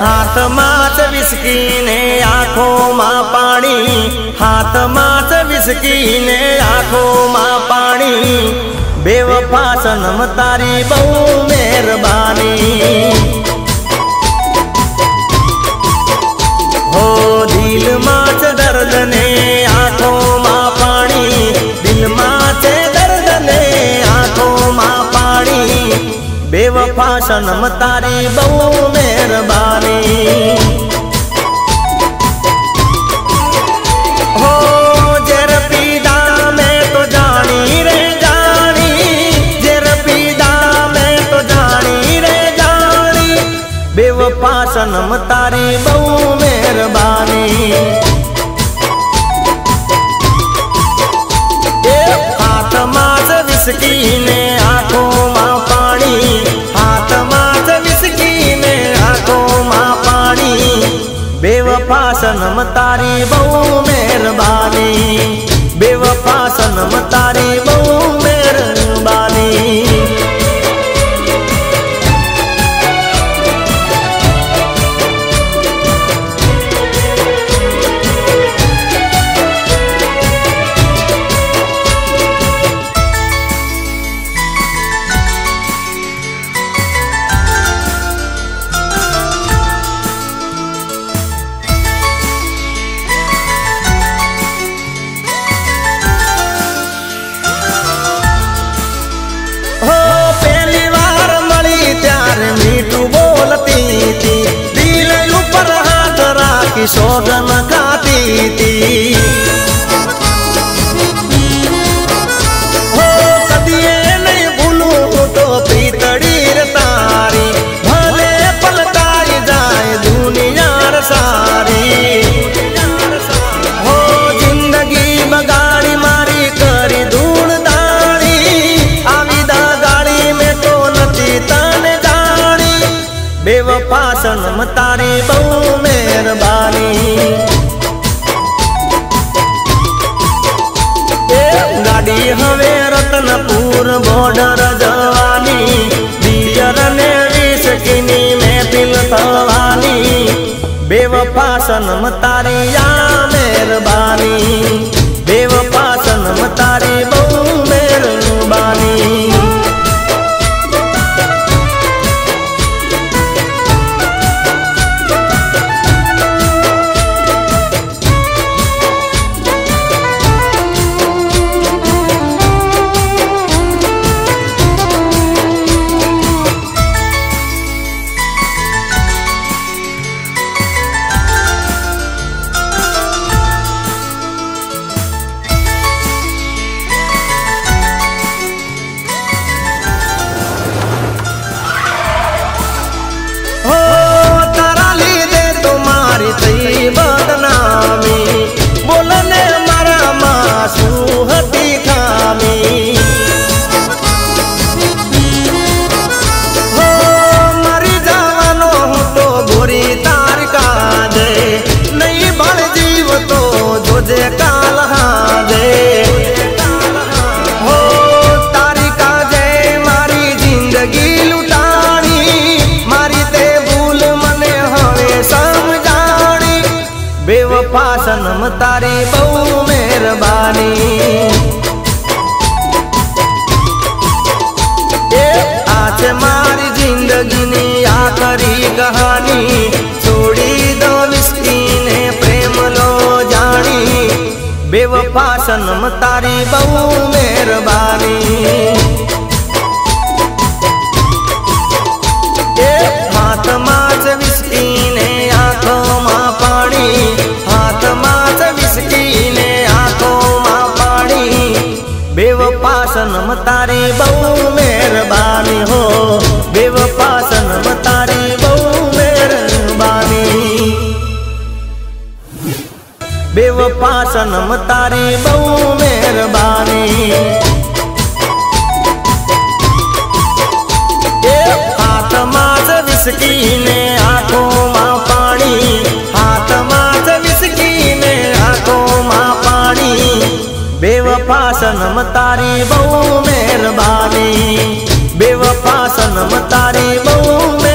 हाथ माच विस्की ने आँखों मां पानी, हाथ माच विस्की ने आँखों मां पानी। बेवफा सनम तारी बहु मेहरबानी। हो दिल माच दर्द ने आँखों मां पानी, दिल माच दर्द ने आँखों मां पानी। बेवफा सनम तारी बहु मेहरबानी। हो जर पीदा मैं तो जानी रे जानी, जर पीदा मैं तो जानी रे जानी। बेवफा सनम तारी बहु मेहरबानी। हाथ माच विस्की ने आँखों मां पानी, हाथ माच विस्की ने आँखों मां पानी। बेवफा सनम तारी बहु मेहरबानी। बेवफा सनम तारी बहु मेहरबानी। मीठू बोलती थी, दिल ऊपर हाथ राखी सोगन खाती थी। हो कदिए नहीं भूलूं तो प्रीतड़ी रे तारी, भले पलटाई जाए दुनिया सारी। हो जिंदगी बगाड़ी मारी करी धूल दाड़ी, आविदा गाड़ी में तो नची तन। बेवफा सनम तारी बहु मेहरबानी। गाड़ी हवे रतनपुर बॉर्डर जवानी, बियर ने विस्की में पिल थवानी। बेवफा सनम तारी या मेहरबानी। बेवफा सनम तारी बहु मेहरबानी। बदनामी बोलने मारा मासू हती खामी। हो मरी जावानो हूँ तो बुरी तार का दे, नहीं बड़ जीव तो जोजे काल दे। हो तारी का जय मारी जिंदगी लुटानी, मारी ते भूल मने हवे समझा। बेवफा सनम तारी बहु मेहरबानी। आज मारी जिंदगी ने आखरी कहानी, छोड़ी दो विस्की ने प्रेम लो जानी। बेवफा सनम तारी बहु मेहरबानी। हाथ माच विस्की ने आँखों मां पानी, हाथ माच विस्की ने आँखों मां पानी। बेवफा सनम तारी बहु मेहरबानी। हो बेवफा सनम तारी बहु मेहरबानी। बेवफा सनम तारी बहु मेहरबानी। हाथ माच विस्की ने आँखों मां पानी, हाथ माच विस्की ने आँखों मां पानी। बेवफा सनम तारी बहु मेहरबानी। बेवफा सनम तारी बहु